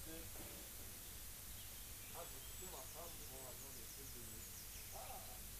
Ah, donc tu peux m'apprendre pour avoir des trucs de nuit. Ah!